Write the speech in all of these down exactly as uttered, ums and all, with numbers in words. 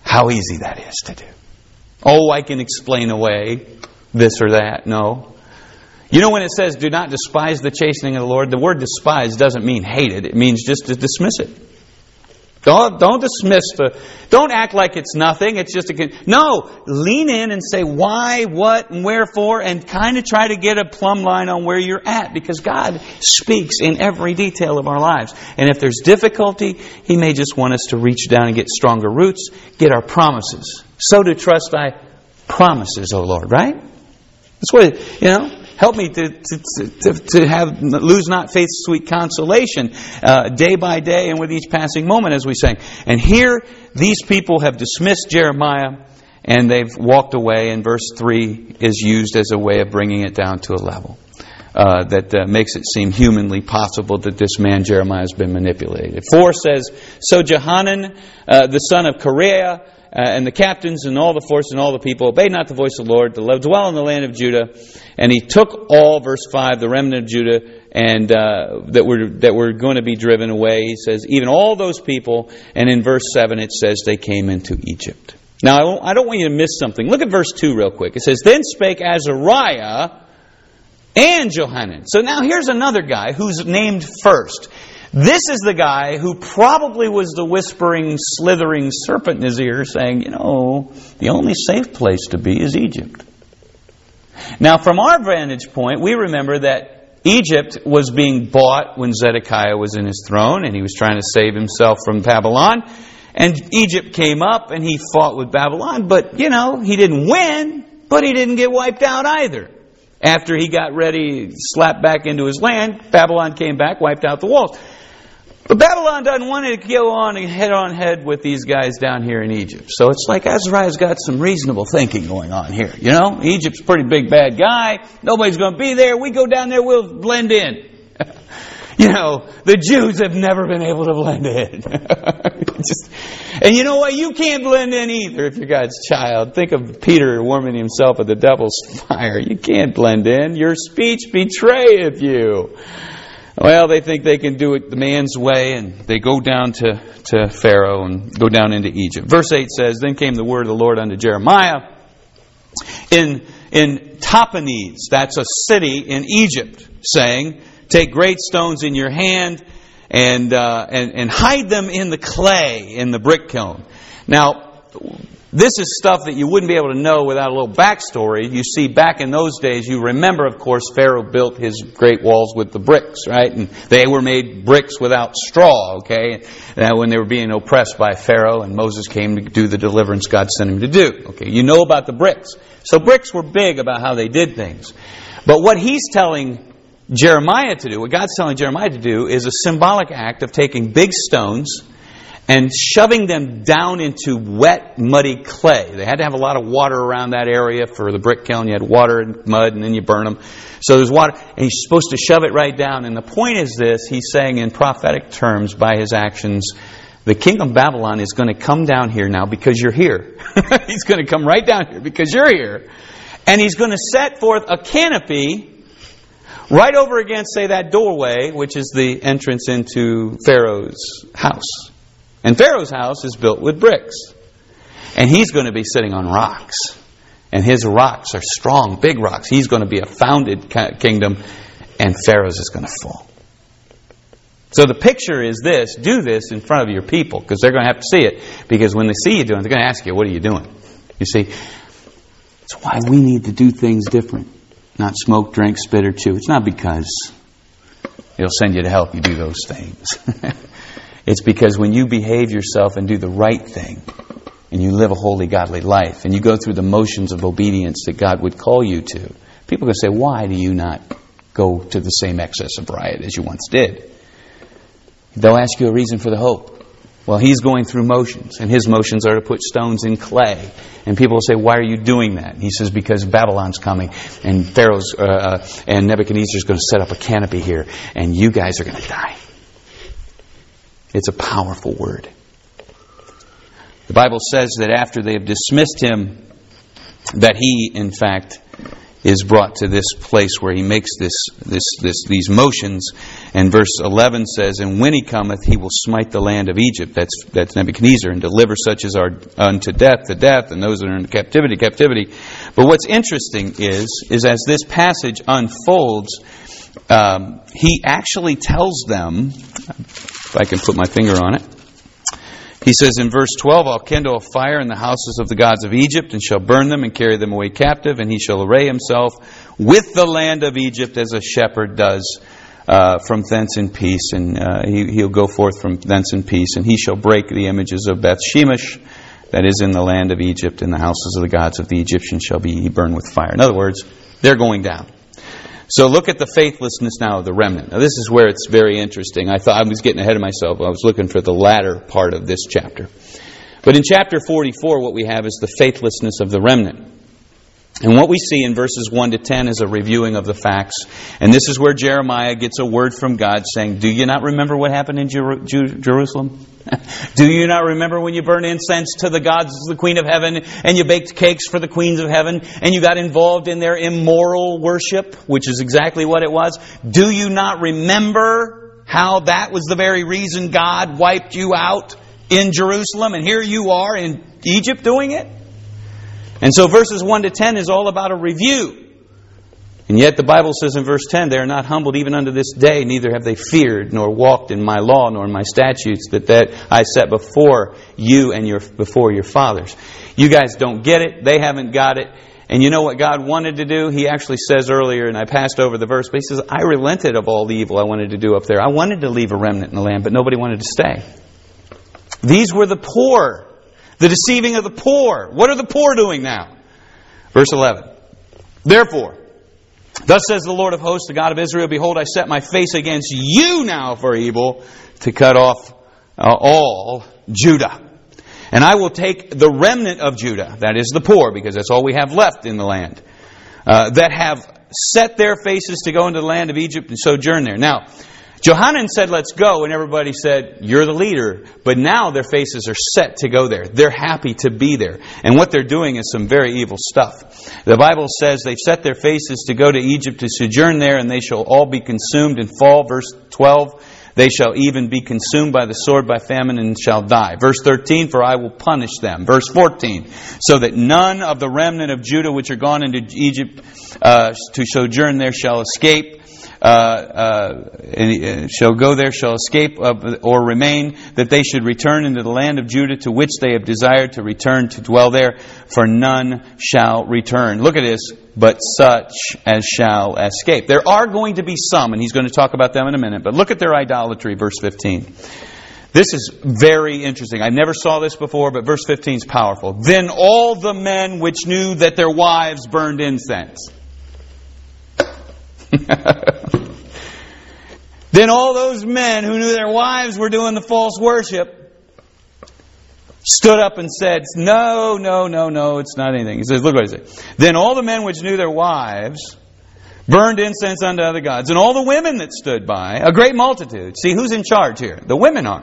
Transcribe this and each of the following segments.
How easy that is to do. Oh, I can explain away this or that. No. You know when it says, do not despise the chastening of the Lord, the word despise doesn't mean hate it. It means just to dismiss it. Don't, don't dismiss the... Don't act like it's nothing. It's just a... No, lean in and say why, what, and wherefore, and kind of try to get a plumb line on where you're at. Because God speaks in every detail of our lives. And if there's difficulty, He may just want us to reach down and get stronger roots, get our promises. So to trust Thy promises, O Lord, right? That's what, you know... Help me to, to, to, to have lose not faith's sweet consolation uh, day by day and with each passing moment, as we sang. And here, these people have dismissed Jeremiah and they've walked away. And verse three is used as a way of bringing it down to a level uh, that uh, makes it seem humanly possible that this man Jeremiah has been manipulated. Four says, so Johanan, uh, the son of Kareah, Uh, and the captains and all the force and all the people obeyed not the voice of the Lord to dwell in the land of Judah. And he took all, verse five, the remnant of Judah and uh, that were that were going to be driven away. He says, even all those people. And in verse seven it says they came into Egypt. Now I, won't, I don't want you to miss something. Look at verse two real quick. It says, then spake Azariah and Johanan. So now here's another guy who's named first. This is the guy who probably was the whispering, slithering serpent in his ear saying, you know, the only safe place to be is Egypt. Now, from our vantage point, we remember that Egypt was being bought when Zedekiah was in his throne and he was trying to save himself from Babylon. And Egypt came up and he fought with Babylon. But, you know, he didn't win, but he didn't get wiped out either. After he got ready, slapped back into his land, Babylon came back, wiped out the walls. But Babylon doesn't want to go on and head on head with these guys down here in Egypt. So it's like Azariah's got some reasonable thinking going on here. You know, Egypt's a pretty big bad guy. Nobody's going to be there. We go down there, we'll blend in. You know, the Jews have never been able to blend in. Just, and you know what? You can't blend in either if you're God's child. Think of Peter warming himself at the devil's fire. You can't blend in. Your speech betrayeth you. Well, they think they can do it the man's way, and they go down to, to Pharaoh and go down into Egypt. Verse eight says, then came the word of the Lord unto Jeremiah in, in Tahpanhes, that's a city in Egypt, saying, take great stones in your hand and, uh, and, and hide them in the clay in the brick kiln. Now, this is stuff that you wouldn't be able to know without a little backstory. You see, back in those days, you remember, of course, Pharaoh built his great walls with the bricks, right? And they were made bricks without straw, okay? And when they were being oppressed by Pharaoh and Moses came to do the deliverance God sent him to do. Okay, you know about the bricks. So bricks were big about how they did things. But what he's telling Jeremiah to do, what God's telling Jeremiah to do, is a symbolic act of taking big stones and shoving them down into wet, muddy clay. They had to have a lot of water around that area for the brick kiln. You had water and mud, and then you burn them. So there's water, and he's supposed to shove it right down. And the point is this, he's saying in prophetic terms by his actions, the king of Babylon is going to come down here now because you're here. He's going to come right down here because you're here. And he's going to set forth a canopy right over against, say, that doorway, which is the entrance into Pharaoh's house. And Pharaoh's house is built with bricks. And he's going to be sitting on rocks. And his rocks are strong, big rocks. He's going to be a founded kingdom. And Pharaoh's is going to fall. So the picture is this. Do this in front of your people. Because they're going to have to see it. Because when they see you doing it, they're going to ask you, what are you doing? You see, it's why we need to do things different. Not smoke, drink, spit, or chew. It's not because it'll send you to help you do those things. It's because when you behave yourself and do the right thing, and you live a holy, godly life, and you go through the motions of obedience that God would call you to, people are going to say, why do you not go to the same excess of riot as you once did? They'll ask you a reason for the hope. Well, he's going through motions, and his motions are to put stones in clay. And people will say, why are you doing that? And he says, because Babylon's coming, and Pharaoh's uh, and Nebuchadnezzar is going to set up a canopy here, and you guys are going to die. It's a powerful word. The Bible says that after they have dismissed him, that he, in fact, is brought to this place where he makes this, this, this, these motions. And verse eleven says, "And when he cometh, he will smite the land of Egypt," that's, that's Nebuchadnezzar, "and deliver such as are unto death to death, and those that are in captivity, captivity." But what's interesting is, is as this passage unfolds, um, he actually tells them, if I can put my finger on it, he says in verse twelve, "I'll kindle a fire in the houses of the gods of Egypt, and shall burn them, and carry them away captive, and he shall array himself with the land of Egypt as a shepherd does uh, from thence in peace, and uh, he, he'll go forth from thence in peace, and he shall break the images of Beth Shemesh, that is in the land of Egypt, and the houses of the gods of the Egyptians shall be burned with fire." In other words, they're going down. So look at the faithlessness now of the remnant. Now this is where it's very interesting. I thought I was getting ahead of myself. I was looking for the latter part of this chapter. But in chapter forty-four, what we have is the faithlessness of the remnant. And what we see in verses one to ten is a reviewing of the facts. And this is where Jeremiah gets a word from God saying, "Do you not remember what happened in Jer- Jer- Jerusalem? Do you not remember when you burned incense to the gods of the Queen of Heaven, and you baked cakes for the queens of heaven, and you got involved in their immoral worship," which is exactly what it was. "Do you not remember how that was the very reason God wiped you out in Jerusalem? And here you are in Egypt doing it?" And so verses one to ten is all about a review. And yet the Bible says in verse ten, "They are not humbled even unto this day, neither have they feared, nor walked in my law, nor in my statutes, that, that I set before you and your before your fathers." You guys don't get it. They haven't got it. And you know what God wanted to do? He actually says earlier, and I passed over the verse, but he says, "I relented of all the evil I wanted to do up there." I wanted to leave a remnant in the land, but nobody wanted to stay. These were the poor. The deceiving of the poor. What are the poor doing now? Verse eleven. "Therefore, thus says the Lord of hosts, the God of Israel, behold, I set my face against you now for evil, to cut off uh, all Judah. And I will take the remnant of Judah," that is the poor, because that's all we have left in the land, uh, "that have set their faces to go into the land of Egypt and sojourn there." Now, Johanan said, "Let's go," and everybody said, "You're the leader." But now their faces are set to go there. They're happy to be there. And what they're doing is some very evil stuff. The Bible says they've set their faces to go to Egypt to sojourn there, and they shall all be consumed and fall. Verse twelve, "They shall even be consumed by the sword, by famine, and shall die." Verse thirteen, "For I will punish them." Verse fourteen, "So that none of the remnant of Judah which are gone into Egypt uh, to sojourn there shall escape. Uh, uh, and shall go there, shall escape uh, or remain, that they should return into the land of Judah, to which they have desired to return to dwell there, for none shall return." Look at this. "But such as shall escape." There are going to be some, and he's going to talk about them in a minute, but look at their idolatry, verse fifteen. This is very interesting. I never saw this before, but verse fifteen is powerful. "Then all the men which knew that their wives burned incense." Then all those men who knew their wives were doing the false worship stood up and said, "No, no, no, no, it's not anything." He says, look what he says. "Then all the men which knew their wives burned incense unto other gods, and all the women that stood by, a great multitude." See, who's in charge here? The women are.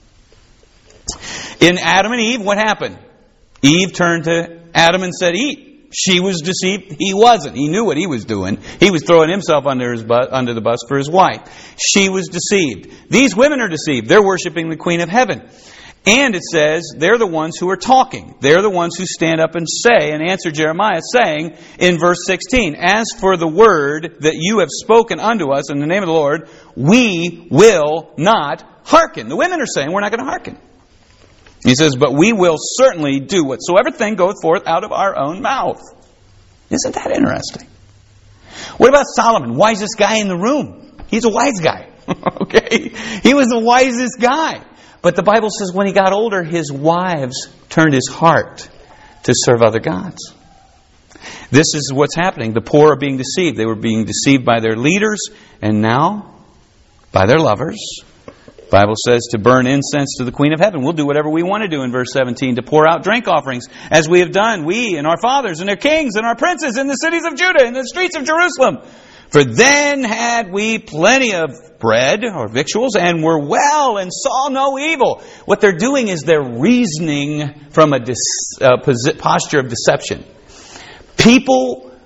In Adam and Eve, what happened? Eve turned to Adam and said, "Eat." She was deceived. He wasn't. He knew what he was doing. He was throwing himself under his bu- under the bus for his wife. She was deceived. These women are deceived. They're worshiping the Queen of Heaven. And it says they're the ones who are talking. They're the ones who stand up and say and answer Jeremiah, saying in verse sixteen, "As for the word that you have spoken unto us in the name of the Lord, we will not hearken." The women are saying, we're not going to hearken. He says, "But we will certainly do whatsoever thing goeth forth out of our own mouth." Isn't that interesting? What about Solomon? Wisest guy in the room. He's a wise guy. Okay? He was the wisest guy. But the Bible says when he got older, his wives turned his heart to serve other gods. This is what's happening. The poor are being deceived. They were being deceived by their leaders, and now by their lovers. The Bible says to burn incense to the Queen of Heaven. We'll do whatever we want to do in verse seventeen, to pour out drink offerings, as we have done, we and our fathers and their kings and our princes in the cities of Judah, in the streets of Jerusalem. For then had we plenty of bread or victuals, and were well, and saw no evil. What they're doing is they're reasoning from a dis, uh, posture of deception. People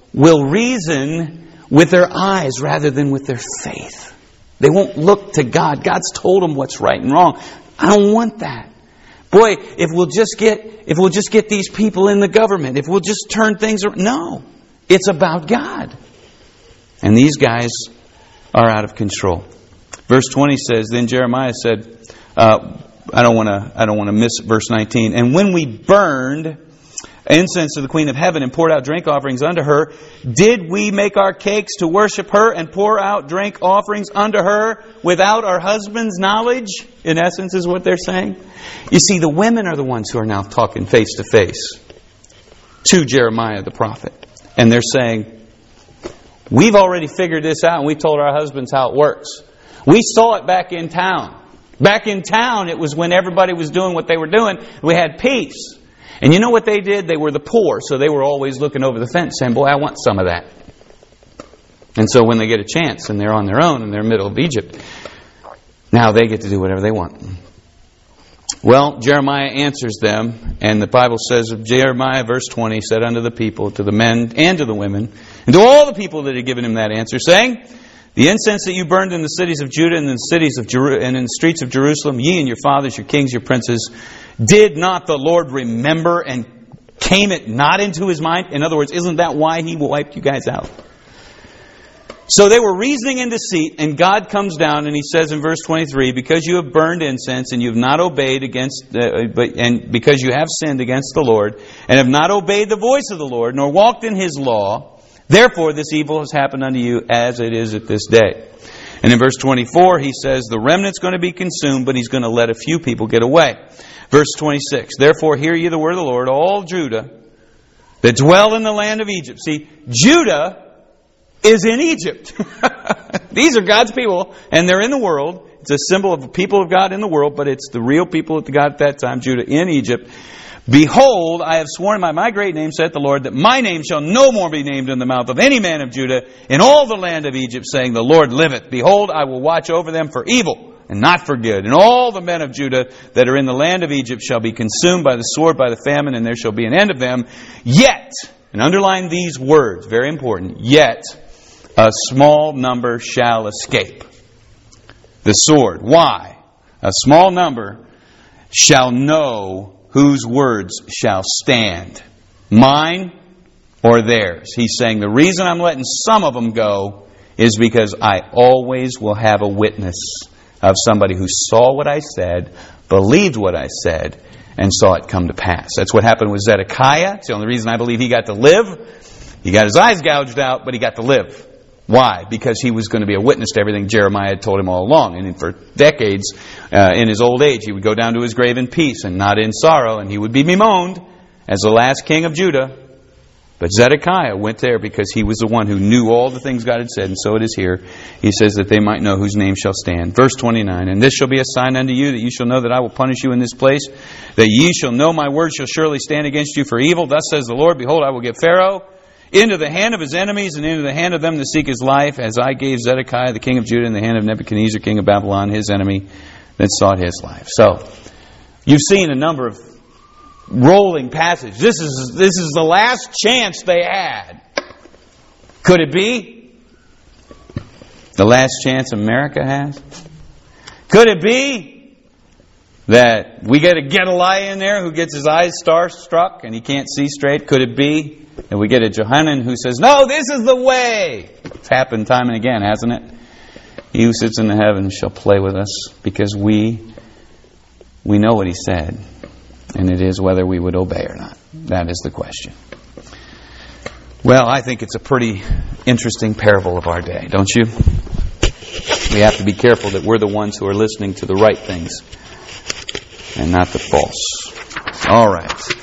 will reason with their eyes rather than with their faith. They won't look to God. God's told them what's right and wrong. I don't want that. Boy, if we'll just get if we'll just get these people in the government, if we'll just turn things around. No. It's about God. And these guys are out of control. Verse twenty says, then Jeremiah said, uh, I don't want to I don't want to miss verse nineteen. And when we burned incense to the Queen of Heaven and poured out drink offerings unto her, did we make our cakes to worship her and pour out drink offerings unto her without our husband's knowledge? In essence is what they're saying. You see, the women are the ones who are now talking face to face to Jeremiah the prophet. And they're saying, we've already figured this out and we told our husbands how it works. We saw it back in town. Back in town, it was when everybody was doing what they were doing. We had peace. And you know what they did? They were the poor, so they were always looking over the fence saying, boy, I want some of that. And so when they get a chance and they're on their own in the middle of Egypt, now they get to do whatever they want. Well, Jeremiah answers them, and the Bible says of Jeremiah, verse twenty, said unto the people, to the men and to the women, and to all the people that had given him that answer, saying, the incense that you burned in the cities of Judah and in the cities of Jeru- and in the streets of Jerusalem, ye and your fathers, your kings, your princes, did not the Lord remember and came it not into his mind? In other words, isn't that why he wiped you guys out? So they were reasoning in deceit, and God comes down and he says in verse twenty-three, because you have burned incense and you have not obeyed against, uh, but, and because you have sinned against the Lord and have not obeyed the voice of the Lord, nor walked in his law, therefore this evil has happened unto you as it is at this day. And in verse twenty-four, he says the remnant's going to be consumed, but he's going to let a few people get away. Verse twenty-six, therefore hear ye the word of the Lord, all Judah that dwell in the land of Egypt. See, Judah is in Egypt. These are God's people, and they're in the world. It's a symbol of the people of God in the world, but it's the real people of God at that time, Judah in Egypt. Behold, I have sworn by my great name, saith the Lord, that my name shall no more be named in the mouth of any man of Judah in all the land of Egypt, saying, the Lord liveth. Behold, I will watch over them for evil, and not for good. And all the men of Judah that are in the land of Egypt shall be consumed by the sword, by the famine, and there shall be an end of them. Yet, and underline these words, very important, yet a small number shall escape the sword. Why? A small number shall know whose words shall stand, mine or theirs. He's saying the reason I'm letting some of them go is because I always will have a witness of somebody who saw what I said, believed what I said, and saw it come to pass. That's what happened with Zedekiah. It's the only reason I believe he got to live. He got his eyes gouged out, but he got to live. Why? Because he was going to be a witness to everything Jeremiah had told him all along. And for decades, uh, in his old age, he would go down to his grave in peace and not in sorrow, and he would be bemoaned as the last king of Judah. But Zedekiah went there because he was the one who knew all the things God had said, and so it is here. He says that they might know whose name shall stand. Verse twenty-nine, and this shall be a sign unto you, that you shall know that I will punish you in this place, that ye shall know my word shall surely stand against you for evil. Thus says the Lord, behold, I will give Pharaoh into the hand of his enemies and into the hand of them that seek his life, as I gave Zedekiah the king of Judah in the hand of Nebuchadnezzar king of Babylon, his enemy that sought his life. So, you've seen a number of rolling passages. This is this is the last chance they had. Could it be the last chance America has? Could it be that we get a Gedaliah in there who gets his eyes star-struck and he can't see straight? Could it be that we get a Johanan who says, no, this is the way? It's happened time and again, hasn't it? He who sits in the heavens shall play with us, because we we know what he said. And it is whether we would obey or not. That is the question. Well, I think it's a pretty interesting parable of our day, don't you? We have to be careful that we're the ones who are listening to the right things and not the false. All right.